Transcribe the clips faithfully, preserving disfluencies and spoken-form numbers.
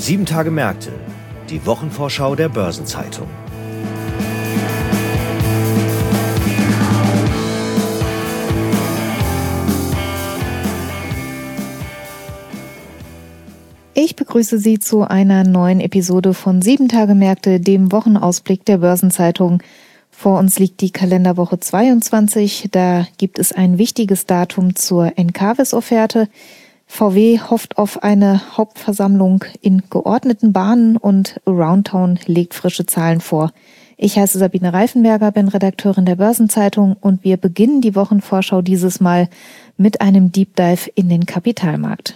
Sieben Tage Märkte, die Wochenvorschau der Börsenzeitung. Ich begrüße Sie zu einer neuen Episode von Sieben Tage Märkte, dem Wochenausblick der Börsenzeitung. Vor uns liegt die Kalenderwoche zweiundzwanzig. Da gibt es ein wichtiges Datum zur Encavis-Offerte. V W hofft auf eine Hauptversammlung in geordneten Bahnen und Aroundtown legt frische Zahlen vor. Ich heiße Sabine Reifenberger, bin Redakteurin der Börsenzeitung und wir beginnen die Wochenvorschau dieses Mal mit einem Deep Dive in den Kapitalmarkt.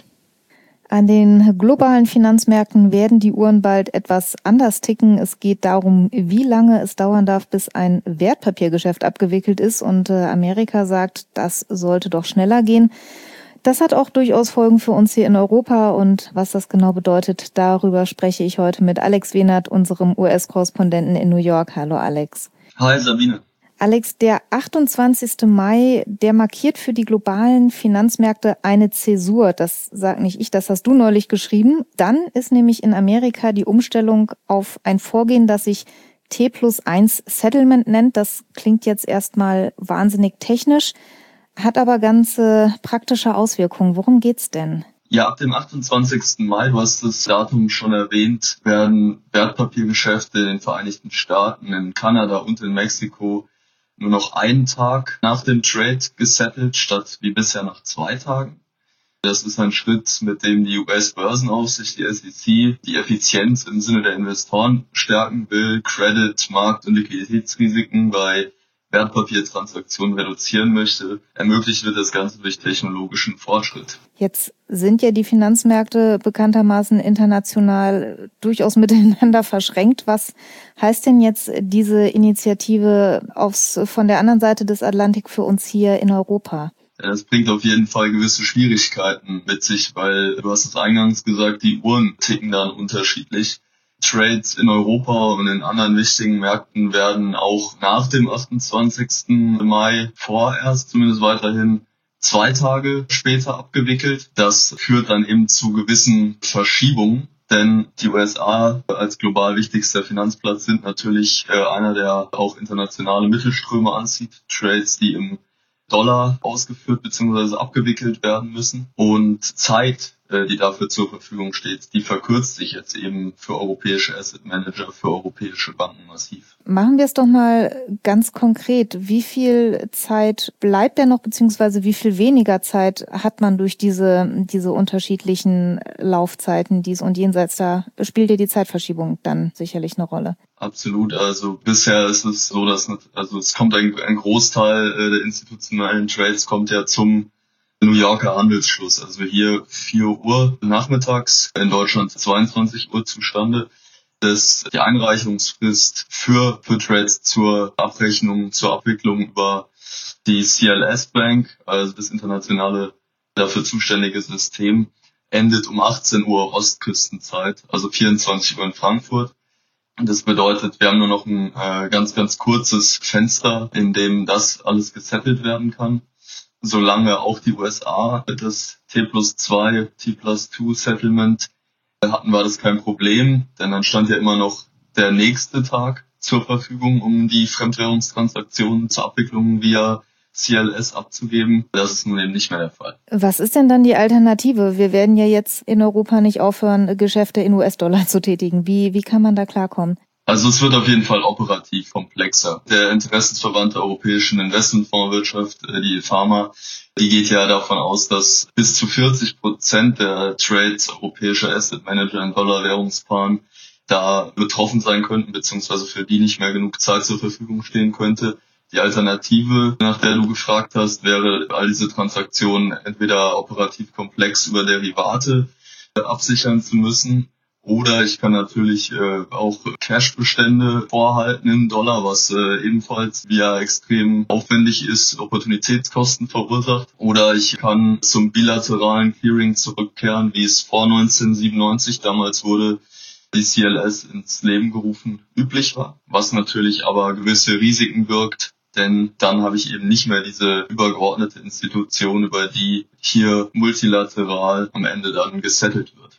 An den globalen Finanzmärkten werden die Uhren bald etwas anders ticken. Es geht darum, wie lange es dauern darf, bis ein Wertpapiergeschäft abgewickelt ist. Und Amerika sagt, das sollte doch schneller gehen. Das hat auch durchaus Folgen für uns hier in Europa. Und was das genau bedeutet, darüber spreche ich heute mit Alex Wehnert, unserem U S-Korrespondenten in New York. Hallo Alex. Hi Sabine. Alex, der achtundzwanzigste Mai, der markiert für die globalen Finanzmärkte eine Zäsur. Das sag nicht ich, das hast du neulich geschrieben. Dann ist nämlich in Amerika die Umstellung auf ein Vorgehen, das sich T plus eins Settlement nennt. Das klingt jetzt erstmal wahnsinnig technisch, hat aber ganze praktische Auswirkungen. Worum geht's denn? Ja, ab dem achtundzwanzigsten Mai, du hast das Datum schon erwähnt, werden Wertpapiergeschäfte in den Vereinigten Staaten, in Kanada und in Mexiko nur noch einen Tag nach dem Trade gesettelt, statt wie bisher nach zwei Tagen. Das ist ein Schritt, mit dem die U S-Börsenaufsicht, die S E C, die Effizienz im Sinne der Investoren stärken will, Credit-, Markt- und Liquiditätsrisiken bei Wertpapiertransaktionen reduzieren möchte. Ermöglicht wird das Ganze durch technologischen Fortschritt. Jetzt sind ja die Finanzmärkte bekanntermaßen international durchaus miteinander verschränkt. Was heißt denn jetzt diese Initiative aufs, von der anderen Seite des Atlantik für uns hier in Europa? Ja, das bringt auf jeden Fall gewisse Schwierigkeiten mit sich, weil du hast es eingangs gesagt, die Uhren ticken dann unterschiedlich. Trades in Europa und in anderen wichtigen Märkten werden auch nach dem achtundzwanzigsten Mai vorerst zumindest weiterhin zwei Tage später abgewickelt. Das führt dann eben zu gewissen Verschiebungen, denn die U S A als global wichtigster Finanzplatz sind natürlich äh, einer, der auch internationale Mittelströme anzieht. Trades, die im Dollar ausgeführt bzw. abgewickelt werden müssen. Und Zeit, die dafür zur Verfügung steht, die verkürzt sich jetzt eben für europäische Asset Manager, für europäische Banken massiv. Machen wir es doch mal ganz konkret. Wie viel Zeit bleibt denn noch, beziehungsweise wie viel weniger Zeit hat man durch diese diese unterschiedlichen Laufzeiten, dies und jenseits? Da spielt ja die Zeitverschiebung dann sicherlich eine Rolle. Absolut. Also bisher ist es so, dass also es kommt ein, ein Großteil der institutionellen Trades kommt ja zum New Yorker Handelsschluss, also hier vier Uhr nachmittags, in Deutschland zweiundzwanzig Uhr zustande. Das die Einreichungsfrist für, für Trades zur Abrechnung, zur Abwicklung über die C L S Bank, also das internationale dafür zuständige System, endet um achtzehn Uhr Ostküstenzeit, also vierundzwanzig Uhr in Frankfurt. Und das bedeutet, wir haben nur noch ein äh, ganz, ganz kurzes Fenster, in dem das alles gesettelt werden kann. Solange auch die U S A das T plus zwei, T plus zwei Settlement hatten, war das kein Problem, denn dann stand ja immer noch der nächste Tag zur Verfügung, um die Fremdwährungstransaktionen zur Abwicklung via C L S abzugeben. Das ist nun eben nicht mehr der Fall. Was ist denn dann die Alternative? Wir werden ja jetzt in Europa nicht aufhören, Geschäfte in U S-Dollar zu tätigen. Wie, wie kann man da klarkommen? Also es wird auf jeden Fall operativ komplexer. Der Interessensverband der europäischen Investmentfondswirtschaft, die I F A M A, die geht ja davon aus, dass bis zu vierzig Prozent der Trades europäischer Asset Manager in Dollar-Währungspaaren da betroffen sein könnten, beziehungsweise für die nicht mehr genug Zeit zur Verfügung stehen könnte. Die Alternative, nach der du gefragt hast, wäre, all diese Transaktionen entweder operativ komplex über Derivate absichern zu müssen, oder ich kann natürlich äh, auch Cashbestände vorhalten in Dollar, was äh, ebenfalls via extrem aufwendig ist, Opportunitätskosten verursacht. Oder ich kann zum bilateralen Clearing zurückkehren, wie es vor neunzehnhundertsiebenundneunzig, damals wurde die C L S ins Leben gerufen, üblich war. Was natürlich aber gewisse Risiken birgt, denn dann habe ich eben nicht mehr diese übergeordnete Institution, über die hier multilateral am Ende dann gesettelt wird.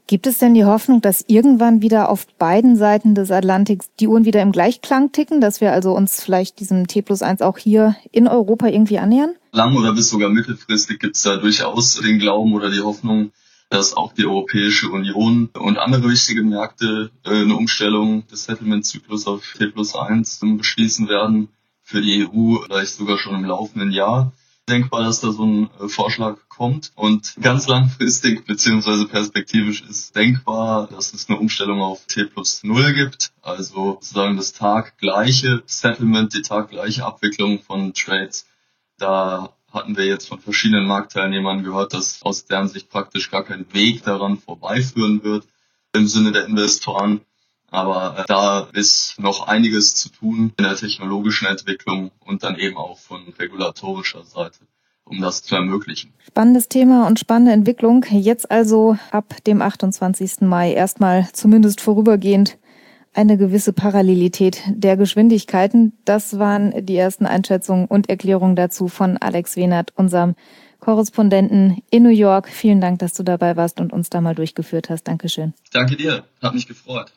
Gibt es denn die Hoffnung, dass irgendwann wieder auf beiden Seiten des Atlantiks die Uhren wieder im Gleichklang ticken, dass wir also uns vielleicht diesem T plus eins auch hier in Europa irgendwie annähern? Lang- oder bis sogar mittelfristig gibt es da durchaus den Glauben oder die Hoffnung, dass auch die Europäische Union und andere wichtige Märkte äh, eine Umstellung des Settlement-Zyklus auf T plus eins beschließen werden. Für die E U vielleicht sogar schon im laufenden Jahr. Denkbar, dass da so ein äh, Vorschlag kommt. Und ganz langfristig bzw. perspektivisch ist denkbar, dass es eine Umstellung auf T plus null gibt. Also sozusagen das taggleiche Settlement, die taggleiche Abwicklung von Trades. Da hatten wir jetzt von verschiedenen Marktteilnehmern gehört, dass aus deren Sicht praktisch gar kein Weg daran vorbeiführen wird im Sinne der Investoren. Aber da ist noch einiges zu tun in der technologischen Entwicklung und dann eben auch von regulatorischer Seite, um das zu ermöglichen. Spannendes Thema und spannende Entwicklung. Jetzt also ab dem achtundzwanzigsten Mai erstmal zumindest vorübergehend eine gewisse Parallelität der Geschwindigkeiten. Das waren die ersten Einschätzungen und Erklärungen dazu von Alex Wehnert, unserem Korrespondenten in New York. Vielen Dank, dass du dabei warst und uns da mal durchgeführt hast. Dankeschön. Danke dir, hat mich gefreut.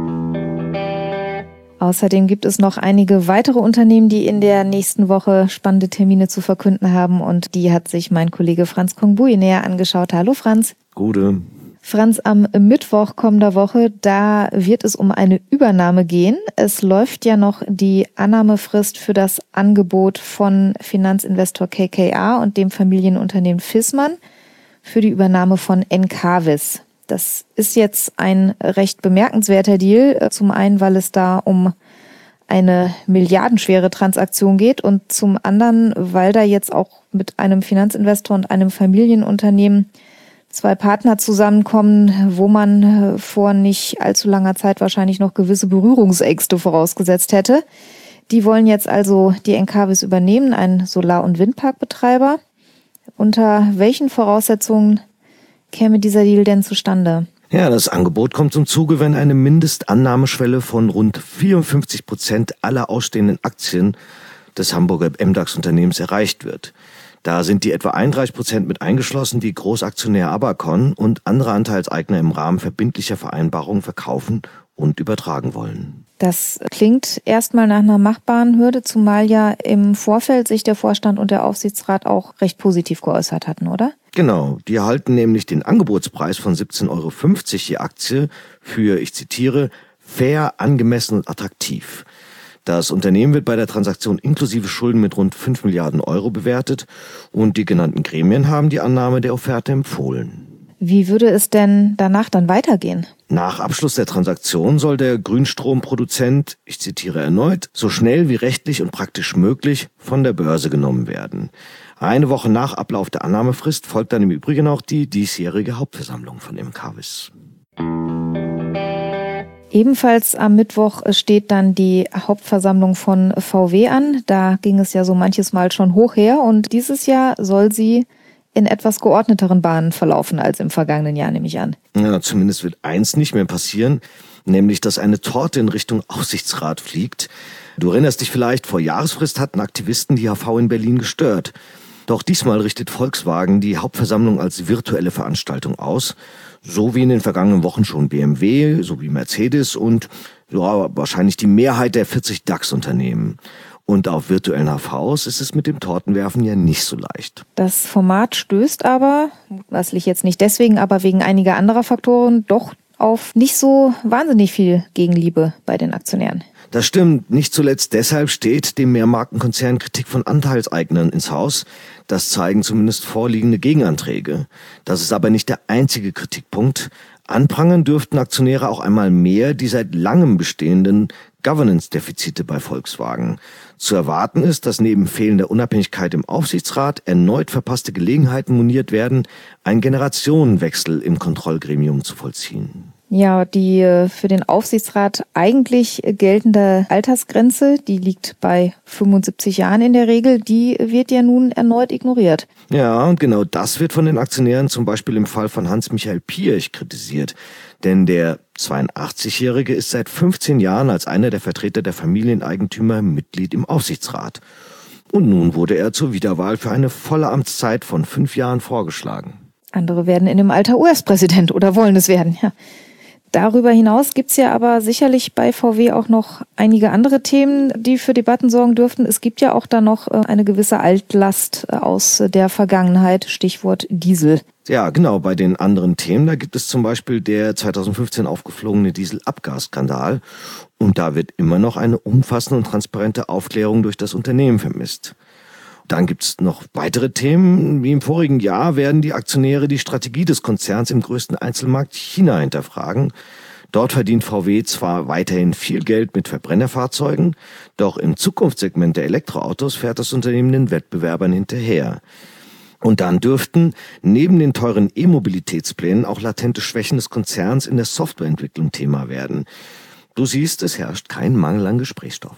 Außerdem gibt es noch einige weitere Unternehmen, die in der nächsten Woche spannende Termine zu verkünden haben. Und die hat sich mein Kollege Franz Kongbui näher angeschaut. Hallo Franz. Gute. Franz, am Mittwoch kommender Woche, da wird es um eine Übernahme gehen. Es läuft ja noch die Annahmefrist für das Angebot von Finanzinvestor K K R und dem Familienunternehmen Viessmann für die Übernahme von Encavis. Das ist jetzt ein recht bemerkenswerter Deal. Zum einen, weil es da um eine milliardenschwere Transaktion geht und zum anderen, weil da jetzt auch mit einem Finanzinvestor und einem Familienunternehmen zwei Partner zusammenkommen, wo man vor nicht allzu langer Zeit wahrscheinlich noch gewisse Berührungsängste vorausgesetzt hätte. Die wollen jetzt also die Encavis übernehmen, ein Solar- und Windparkbetreiber. Unter welchen Voraussetzungen käme dieser Deal denn zustande? Ja, das Angebot kommt zum Zuge, wenn eine Mindestannahmeschwelle von rund vierundfünfzig Prozent aller ausstehenden Aktien des Hamburger M DAX-Unternehmens erreicht wird. Da sind die etwa einunddreißig Prozent mit eingeschlossen, die Großaktionär Abacon und andere Anteilseigner im Rahmen verbindlicher Vereinbarungen verkaufen und übertragen wollen. Das klingt erstmal nach einer machbaren Hürde, zumal ja im Vorfeld sich der Vorstand und der Aufsichtsrat auch recht positiv geäußert hatten, oder? Genau, die erhalten nämlich den Angebotspreis von siebzehn Euro fünfzig je Aktie für, ich zitiere, fair, angemessen und attraktiv. Das Unternehmen wird bei der Transaktion inklusive Schulden mit rund fünf Milliarden Euro bewertet und die genannten Gremien haben die Annahme der Offerte empfohlen. Wie würde es denn danach dann weitergehen? Nach Abschluss der Transaktion soll der Grünstromproduzent, ich zitiere erneut, so schnell wie rechtlich und praktisch möglich von der Börse genommen werden. Eine Woche nach Ablauf der Annahmefrist folgt dann im Übrigen auch die diesjährige Hauptversammlung von Encavis. Ebenfalls am Mittwoch steht dann die Hauptversammlung von V W an. Da ging es ja so manches Mal schon hoch her und dieses Jahr soll sie in etwas geordneteren Bahnen verlaufen als im vergangenen Jahr, nehme ich an. Ja, zumindest wird eins nicht mehr passieren, nämlich dass eine Torte in Richtung Aufsichtsrat fliegt. Du erinnerst dich vielleicht, vor Jahresfrist hatten Aktivisten die H V in Berlin gestört. Doch diesmal richtet Volkswagen die Hauptversammlung als virtuelle Veranstaltung aus, so wie in den vergangenen Wochen schon B M W sowie Mercedes und ja, wahrscheinlich die Mehrheit der vierzig DAX-Unternehmen. Und auf virtuellen H Vs ist es mit dem Tortenwerfen ja nicht so leicht. Das Format stößt aber, mutmaßlich jetzt nicht deswegen, aber wegen einiger anderer Faktoren, doch auf nicht so wahnsinnig viel Gegenliebe bei den Aktionären. Das stimmt. Nicht zuletzt deshalb steht dem Mehrmarkenkonzern Kritik von Anteilseignern ins Haus. Das zeigen zumindest vorliegende Gegenanträge. Das ist aber nicht der einzige Kritikpunkt. Anprangern dürften Aktionäre auch einmal mehr die seit langem bestehenden Governance-Defizite bei Volkswagen. Zu erwarten ist, dass neben fehlender Unabhängigkeit im Aufsichtsrat erneut verpasste Gelegenheiten moniert werden, einen Generationenwechsel im Kontrollgremium zu vollziehen. Ja, die für den Aufsichtsrat eigentlich geltende Altersgrenze, die liegt bei fünfundsiebzig Jahren in der Regel, die wird ja nun erneut ignoriert. Ja, und genau das wird von den Aktionären zum Beispiel im Fall von Hans-Michael Piëch kritisiert. Denn der zweiundachtzigjährige ist seit fünfzehn Jahren als einer der Vertreter der Familieneigentümer Mitglied im Aufsichtsrat. Und nun wurde er zur Wiederwahl für eine volle Amtszeit von fünf Jahren vorgeschlagen. Andere werden in dem Alter U S-Präsident oder wollen es werden, ja. Darüber hinaus gibt's ja aber sicherlich bei V W auch noch einige andere Themen, die für Debatten sorgen dürften. Es gibt ja auch da noch eine gewisse Altlast aus der Vergangenheit, Stichwort Diesel. Ja, genau. Bei den anderen Themen, da gibt es zum Beispiel der zweitausendfünfzehn aufgeflogene Dieselabgasskandal. Und da wird immer noch eine umfassende und transparente Aufklärung durch das Unternehmen vermisst. Dann gibt's noch weitere Themen. Wie im vorigen Jahr werden die Aktionäre die Strategie des Konzerns im größten Einzelmarkt China hinterfragen. Dort verdient V W zwar weiterhin viel Geld mit Verbrennerfahrzeugen, doch im Zukunftssegment der Elektroautos fährt das Unternehmen den Wettbewerbern hinterher. Und dann dürften neben den teuren E-Mobilitätsplänen auch latente Schwächen des Konzerns in der Softwareentwicklung Thema werden. Du siehst, es herrscht kein Mangel an Gesprächsstoff.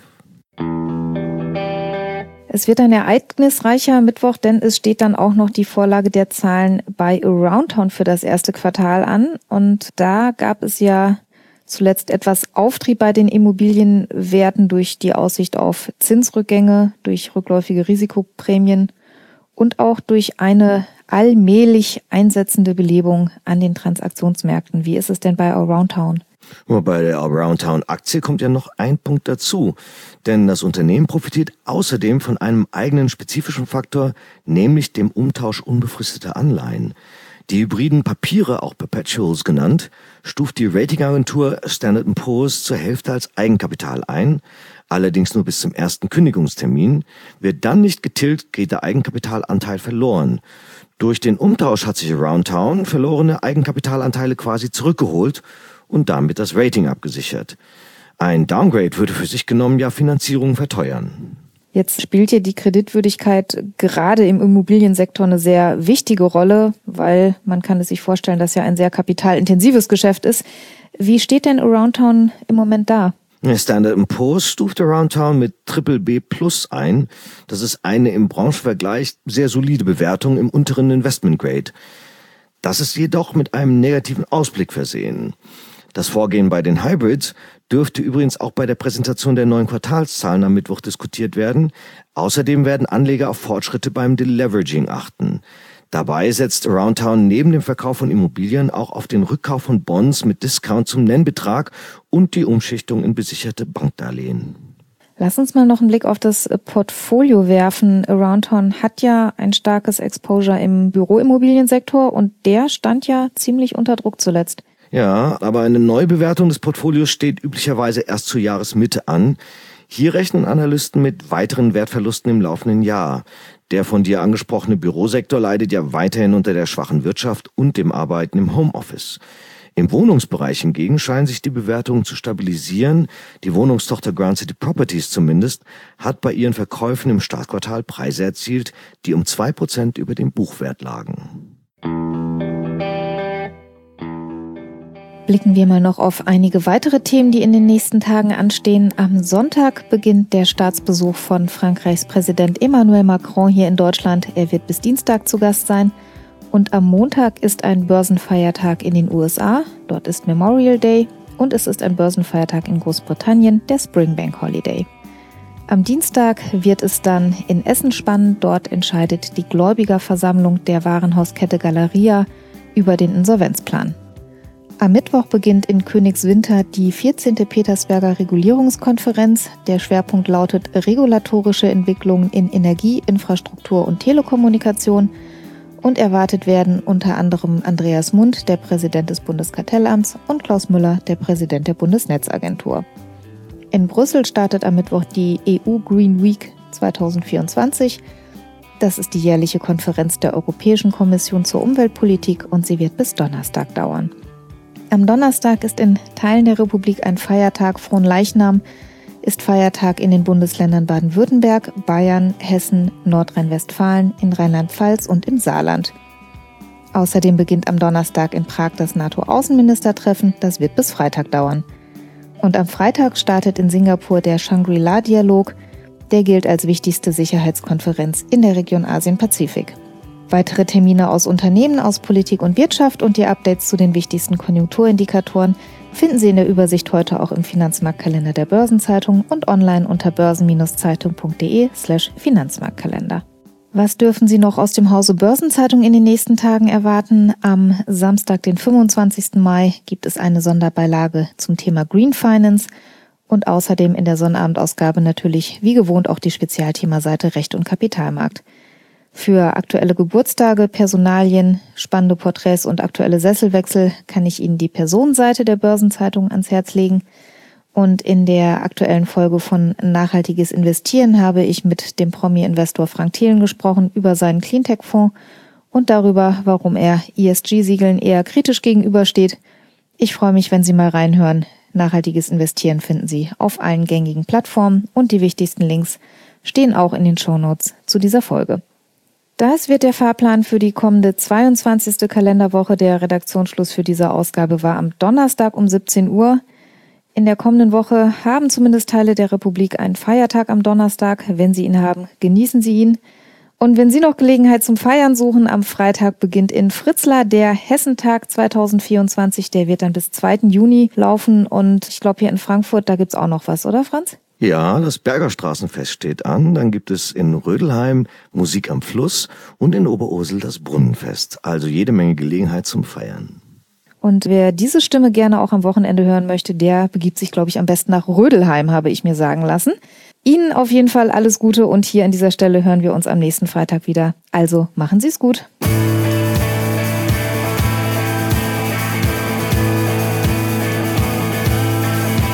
Es wird ein ereignisreicher Mittwoch, denn es steht dann auch noch die Vorlage der Zahlen bei Aroundtown für das erste Quartal an. Und da gab es ja zuletzt etwas Auftrieb bei den Immobilienwerten durch die Aussicht auf Zinsrückgänge, durch rückläufige Risikoprämien und auch durch eine allmählich einsetzende Belebung an den Transaktionsmärkten. Wie ist es denn bei Aroundtown? Nur bei der Aroundtown-Aktie kommt ja noch ein Punkt dazu, denn das Unternehmen profitiert außerdem von einem eigenen spezifischen Faktor, nämlich dem Umtausch unbefristeter Anleihen. Die hybriden Papiere, auch Perpetuals genannt, stuft die Ratingagentur Standard and Poor's zur Hälfte als Eigenkapital ein, allerdings nur bis zum ersten Kündigungstermin. Wird dann nicht getilgt, geht der Eigenkapitalanteil verloren. Durch den Umtausch hat sich Aroundtown verlorene Eigenkapitalanteile quasi zurückgeholt und damit das Rating abgesichert. Ein Downgrade würde für sich genommen ja Finanzierungen verteuern. Jetzt spielt ja die Kreditwürdigkeit gerade im Immobiliensektor eine sehr wichtige Rolle, weil man kann es sich vorstellen, dass ja ein sehr kapitalintensives Geschäft ist. Wie steht denn Aroundtown im Moment da? Standard and Poor's stuft Aroundtown mit Triple B Plus ein. Das ist eine im Branchenvergleich sehr solide Bewertung im unteren Investment Grade. Das ist jedoch mit einem negativen Ausblick versehen. Das Vorgehen bei den Hybrids dürfte übrigens auch bei der Präsentation der neuen Quartalszahlen am Mittwoch diskutiert werden. Außerdem werden Anleger auf Fortschritte beim Deleveraging achten. Dabei setzt Aroundtown neben dem Verkauf von Immobilien auch auf den Rückkauf von Bonds mit Discount zum Nennbetrag und die Umschichtung in besicherte Bankdarlehen. Lass uns mal noch einen Blick auf das Portfolio werfen. Aroundtown hat ja ein starkes Exposure im Büroimmobiliensektor und der stand ja ziemlich unter Druck zuletzt. Ja, aber eine Neubewertung des Portfolios steht üblicherweise erst zur Jahresmitte an. Hier rechnen Analysten mit weiteren Wertverlusten im laufenden Jahr. Der von dir angesprochene Bürosektor leidet ja weiterhin unter der schwachen Wirtschaft und dem Arbeiten im Homeoffice. Im Wohnungsbereich hingegen scheinen sich die Bewertungen zu stabilisieren. Die Wohnungstochter Grand City Properties zumindest hat bei ihren Verkäufen im Startquartal Preise erzielt, die um zwei Prozent über dem Buchwert lagen. Blicken wir mal noch auf einige weitere Themen, die in den nächsten Tagen anstehen. Am Sonntag beginnt der Staatsbesuch von Frankreichs Präsident Emmanuel Macron hier in Deutschland. Er wird bis Dienstag zu Gast sein. Und am Montag ist ein Börsenfeiertag in den U S A. Dort ist Memorial Day. Und es ist ein Börsenfeiertag in Großbritannien, der Springbank Holiday. Am Dienstag wird es dann in Essen spannend. Dort entscheidet die Gläubigerversammlung der Warenhauskette Galeria über den Insolvenzplan. Am Mittwoch beginnt in Königswinter die vierzehnte Petersberger Regulierungskonferenz. Der Schwerpunkt lautet regulatorische Entwicklungen in Energie, Infrastruktur und Telekommunikation. Und erwartet werden unter anderem Andreas Mund, der Präsident des Bundeskartellamts, und Klaus Müller, der Präsident der Bundesnetzagentur. In Brüssel startet am Mittwoch die E U Green Week zwanzig vierundzwanzig. Das ist die jährliche Konferenz der Europäischen Kommission zur Umweltpolitik und sie wird bis Donnerstag dauern. Am Donnerstag ist in Teilen der Republik ein Feiertag. Fronleichnam ist Feiertag in den Bundesländern Baden-Württemberg, Bayern, Hessen, Nordrhein-Westfalen, in Rheinland-Pfalz und im Saarland. Außerdem beginnt am Donnerstag in Prag das NATO-Außenministertreffen. Das wird bis Freitag dauern. Und am Freitag startet in Singapur der Shangri-La-Dialog. Der gilt als wichtigste Sicherheitskonferenz in der Region Asien-Pazifik. Weitere Termine aus Unternehmen, aus Politik und Wirtschaft und die Updates zu den wichtigsten Konjunkturindikatoren finden Sie in der Übersicht heute auch im Finanzmarktkalender der Börsenzeitung und online unter börsen-zeitung punkt de slash Finanzmarktkalender. Was dürfen Sie noch aus dem Hause Börsenzeitung in den nächsten Tagen erwarten? Am Samstag, den fünfundzwanzigsten Mai, gibt es eine Sonderbeilage zum Thema Green Finance und außerdem in der Sonnabendausgabe natürlich wie gewohnt auch die Spezialthemaseite Recht und Kapitalmarkt. Für aktuelle Geburtstage, Personalien, spannende Porträts und aktuelle Sesselwechsel kann ich Ihnen die Personenseite der Börsenzeitung ans Herz legen. Und in der aktuellen Folge von Nachhaltiges Investieren habe ich mit dem Promi-Investor Frank Thelen gesprochen über seinen Cleantech-Fonds und darüber, warum er E S G-Siegeln eher kritisch gegenübersteht. Ich freue mich, wenn Sie mal reinhören. Nachhaltiges Investieren finden Sie auf allen gängigen Plattformen und die wichtigsten Links stehen auch in den Shownotes zu dieser Folge. Das wird der Fahrplan für die kommende zweiundzwanzigste Kalenderwoche. Der Redaktionsschluss für diese Ausgabe war am Donnerstag um siebzehn Uhr. In der kommenden Woche haben zumindest Teile der Republik einen Feiertag am Donnerstag. Wenn Sie ihn haben, genießen Sie ihn. Und wenn Sie noch Gelegenheit zum Feiern suchen, am Freitag beginnt in Fritzlar der Hessentag zweitausendvierundzwanzig. Der wird dann bis zweiten Juni laufen. Und ich glaube, hier in Frankfurt, da gibt's auch noch was, oder Franz? Ja, das Bergerstraßenfest steht an. Dann gibt es in Rödelheim Musik am Fluss und in Oberursel das Brunnenfest. Also jede Menge Gelegenheit zum Feiern. Und wer diese Stimme gerne auch am Wochenende hören möchte, der begibt sich, glaube ich, am besten nach Rödelheim, habe ich mir sagen lassen. Ihnen auf jeden Fall alles Gute und hier an dieser Stelle hören wir uns am nächsten Freitag wieder. Also machen Sie es gut.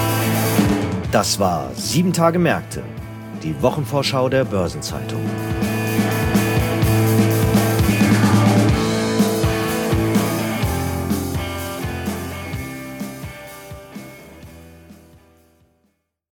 Das war sieben Tage Märkte, die Wochenvorschau der Börsenzeitung.